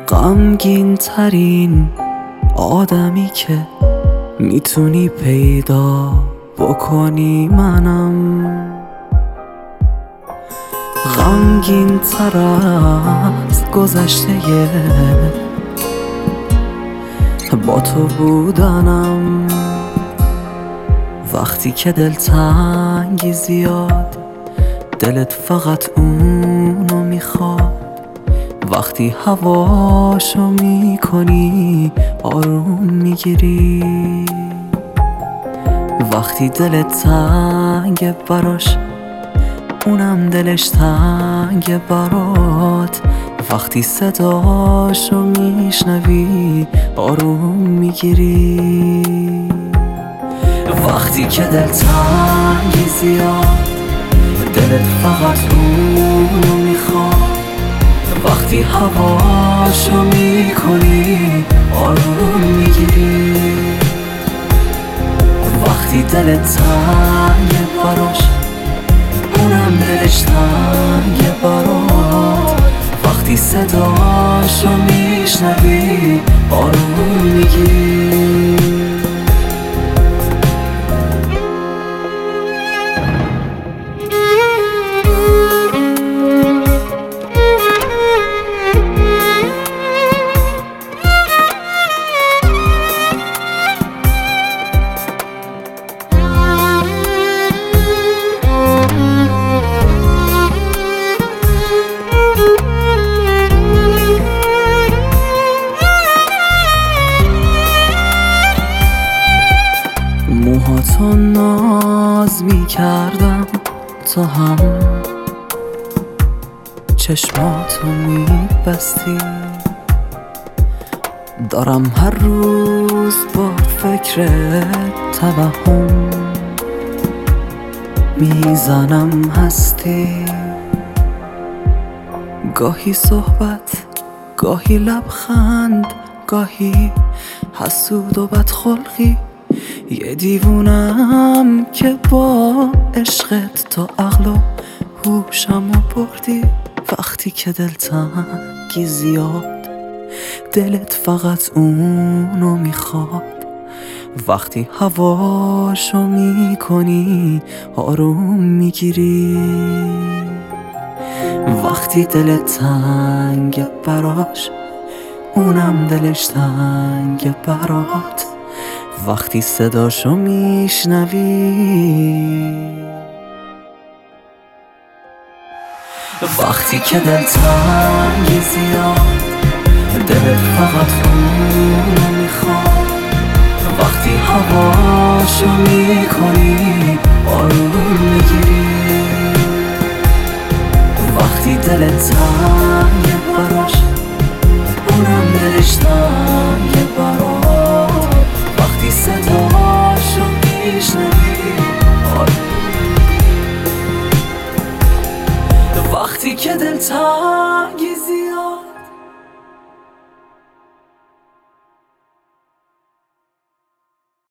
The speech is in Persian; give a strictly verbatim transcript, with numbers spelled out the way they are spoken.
غمگین ترین آدمی که میتونی پیدا بکنی منم، غمگین تر از گذشته با تو بودنم. وقتی که دلتنگی زیاد دلت فقط اونو میخواد، وقتی هواشو میکنی آروم میگیری، وقتی دلت تنگ براش اونم دلش تنگ برات، وقتی صداشو میشنوی آروم میگیری، وقتی که دلتنگی زیاد دلت فقط اونو میخواد، وقتی هواشو میکنی آروم میگیری، وقتی دلت تنگ براش اونم دلش تنگ برات، وقتی صداشو میشنوی آروم میگیری. موهاتو ناز می کردم تو هم چشماتو می بستی، دارم هر روز با فکر توهم میزنم هستی، گاهی صحبت گاهی لبخند گاهی حسود و بدخلقی، یه دیوونم که با عشقت تا عقل و هوشمو بردی، وقتی که دلتنگی زیاد دلت فقط اونو میخواد، وقتی هواشو میکنی آروم میگیری، وقتی دلت تنگ براش اونم دلش تنگ برات، وقتی صداشو میشنوی، وقتی که دلتنگی زیاد دلت فقط اونو میخواد، وقتی هواشو میکنی آروم میگیری، وقتی دلت تنگ براش اونم دلش تنگ برات، وقتی صداشو میشنوی آروم، وقتی که دلتنگی